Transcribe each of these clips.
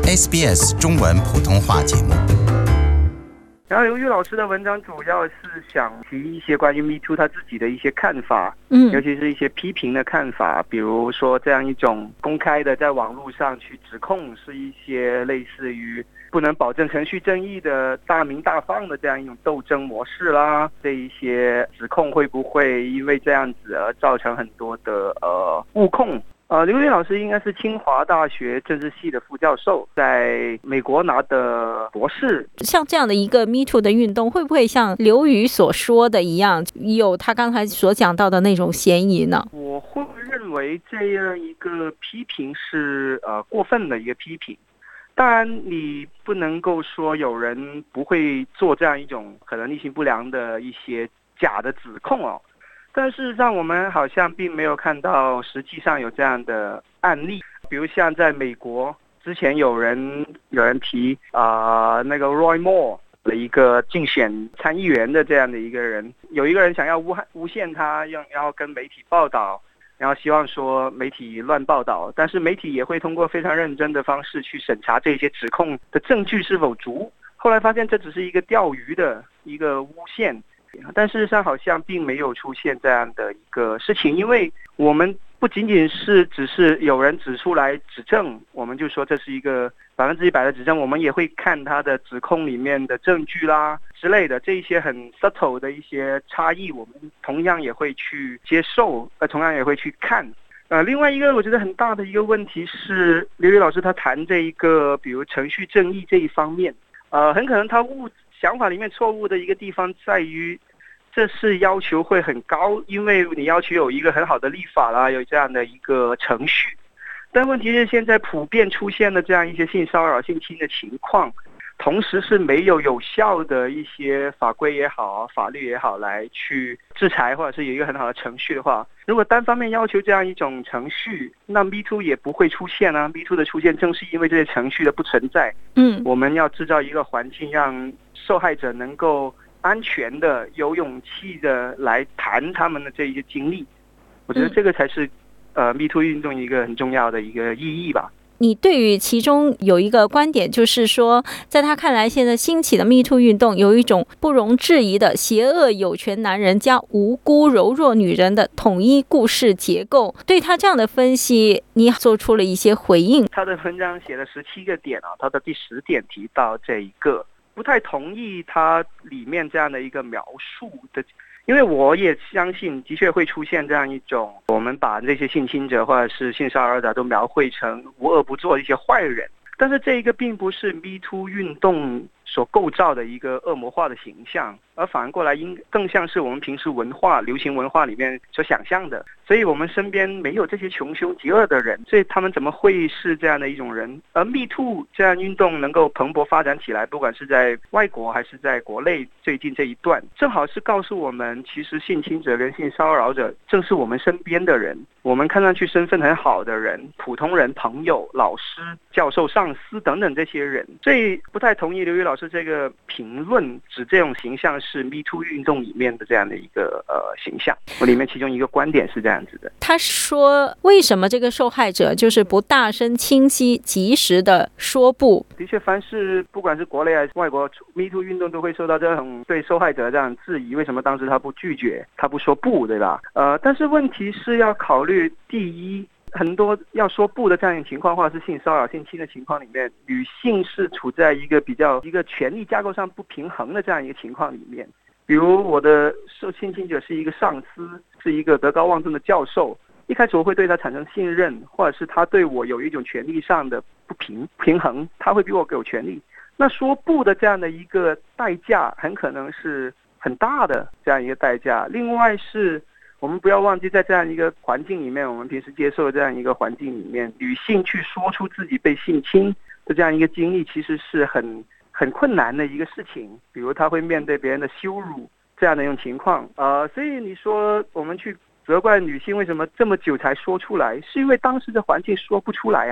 SBS 中文普通话节目。 然后刘玉老师的文章主要是想提一些关于 Me Too 他自己的一些看法，尤其是一些批评的看法，比如说这样一种公开的在网络上去指控，是一些类似于不能保证程序正义的大鸣大放的这样一种斗争模式啦，这一些指控会不会因为这样子而造成很多的误控？刘宇老师应该是清华大学政治系的副教授，在美国拿的博士。 像这样的一个 Me Too 的运动，会不会像刘宇所说的一样，有他刚才所讲到的那种嫌疑呢？ 我会认为这样一个批评是过分的一个批评。当然，你不能够说有人不会做这样一种可能立心不良的一些假的指控哦。但事实上我们好像并没有看到实际上有这样的案例，比如像在美国之前有人提那个 Roy Moore 的一个竞选参议员的这样的一个人，有一个人想要诬陷他，然后跟媒体报道，然后希望说媒体乱报道，但是媒体也会通过非常认真的方式去审查这些指控的证据是否足，后来发现这只是一个钓鱼的一个诬陷，但事实上好像并没有出现这样的一个事情，因为我们不仅仅是只是有人指出来指证，我们就说这是一个100%的指证，我们也会看他的指控里面的证据啦之类的，这一些很 subtle 的一些差异，我们同样也会去接受，同样也会去看。另外一个我觉得很大的一个问题是，刘宇老师他谈这一个比如程序正义这一方面，很可能他想法里面错误的一个地方在于，这是要求会很高，因为你要求有一个很好的立法啦，有这样的一个程序。但问题是现在普遍出现了这样一些性骚扰、性侵的情况，同时是没有有效的一些法规也好、法律也好来去制裁，或者是有一个很好的程序的话，如果单方面要求这样一种程序，那 Me Too 也不会出现啊。Me Too 的出现正是因为这些程序的不存在。我们要制造一个环境，让受害者能够安全的、有勇气的来谈他们的这一些经历。我觉得这个才是Me Too 运动一个很重要的一个意义吧。 你对于其中有一个观点，就是说在他看来现在兴起的 Me Too 运动有一种不容置疑的邪恶有权男人加无辜柔弱女人的统一故事结构，对他这样的分析你做出了一些回应。 他的文章写了17个点他的第10点提到这一个，不太同意他里面这样的一个描述的，因为我也相信的确会出现这样一种，我们把这些性侵者或者是性骚扰者都描绘成无恶不作的一些坏人，但是这一个并不是 Me Too 运动所构造的一个恶魔化的形象，而反过来更像是我们平时流行文化里面所想象的。所以我们身边没有这些穷凶极恶的人，所以他们怎么会是这样的一种人？而 Me Too 这样运动能够蓬勃发展起来，不管是在外国还是在国内，最近这一段正好是告诉我们，其实性侵者跟性骚扰者正是我们身边的人，我们看上去身份很好的人，普通人、朋友、老师、教授、上司等等这些人。所以不太同意刘宇老师这个评论，指这种形象是 Me Too 运动里面的这样的一个形象。我里面其中一个观点是这样子的， 他说为什么这个受害者就是不大声、清晰、及时的说不？ 的确，凡是不管是国内还是外国 Me Too 运动都会受到这种对受害者这样质疑，为什么当时他不拒绝，他不说不，对吧？但是问题是要考虑，第一，很多要说不的这样一种情况，或者是性骚扰、性侵的情况里面，女性是处在一个权力架构上不平衡的这样一个情况里面。比如我的受性侵者是一个上司，是一个德高望重的教授，一开始我会对他产生信任，或者是他对我有一种权力上的不平衡，他会比我有权力。那说不的这样的一个代价，很可能是很大的这样一个代价。另外是我们不要忘记，在这样一个环境里面，我们平时接受的这样一个环境里面，女性去说出自己被性侵的这样一个经历，其实是很困难的一个事情。比如她会面对别人的羞辱这样的一种情况，所以你说我们去责怪女性为什么这么久才说出来，是因为当时的环境说不出来啊。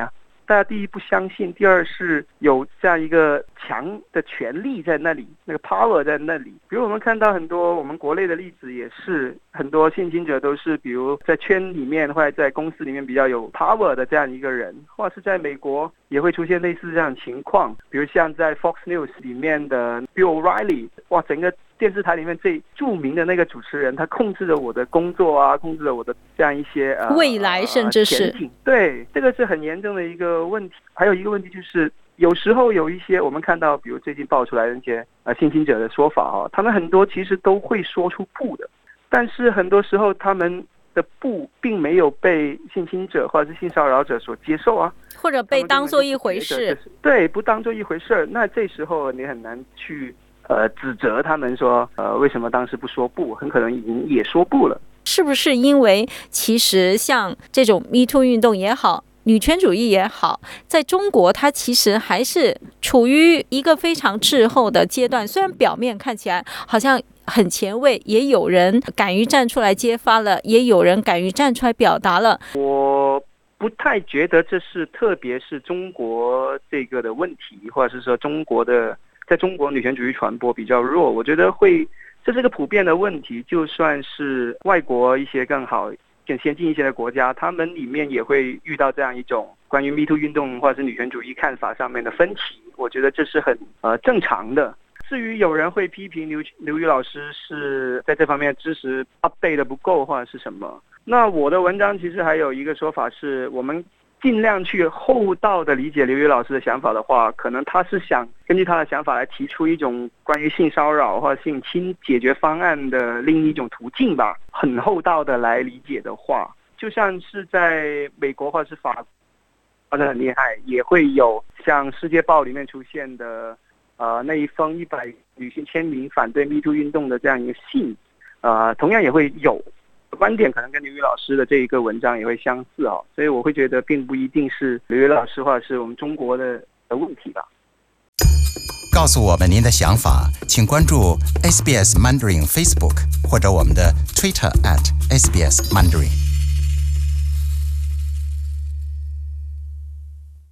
大家第一不相信，第二是有这样一个强的权力在那里，那个 power 在那里。比如我们看到很多我们国内的例子，也是很多性侵者都是比如在圈里面或者在公司里面比较有 power 的这样一个人，或者是在美国也会出现类似这样的情况，比如像在 Fox News 里面的 Bill O'Reilly， 哇，整个电视台里面最著名的那个主持人，他控制了我的工作啊，控制了我的这样一些未来甚至是对，这个是很严重的一个问题。还有一个问题就是有时候有一些我们看到比如最近爆出来的那些性侵者的说法他们很多其实都会说出不的，但是很多时候他们的不并没有被性侵者或者是性骚扰者所接受啊， 或者被当作一回事， 对，不当作一回事。那这时候你很难去指责他们说为什么当时不说不，很可能已经也说不了。 是不是因为其实像这种 MeToo 运动也好，女权主义也好，在中国它其实还是处于一个非常滞后的阶段，虽然表面看起来好像很前卫，也有人敢于站出来揭发了，也有人敢于站出来表达了。我不太觉得这是特别是中国这个的问题，或者是说在中国女权主义传播比较弱，我觉得这是个普遍的问题。就算是外国一些更好更先进一些的国家，他们里面也会遇到这样一种关于 MeToo 运动或者是女权主义看法上面的分歧，我觉得这是很正常的。至于有人会批评刘瑜老师是在这方面知识 update 的不够或者是什么，那我的文章其实还有一个说法是，我们尽量去厚道的理解刘瑜老师的想法的话，可能他是想根据他的想法来提出一种关于性骚扰或者性侵解决方案的另一种途径吧。很厚道的来理解的话，就像是在美国或者是法国或者很厉害，也会有像《世界报》里面出现的那一封100女性签名反对 MeToo 运动的这样一个信，同样也会有观点，可能跟刘瑜老师的这一个文章也会相似所以我会觉得并不一定是刘瑜老师或者是我们中国的问题吧。 告诉我们您的想法，请关注 SBS Mandarin Facebook 或者我们的 Twitter @SBS Mandarin。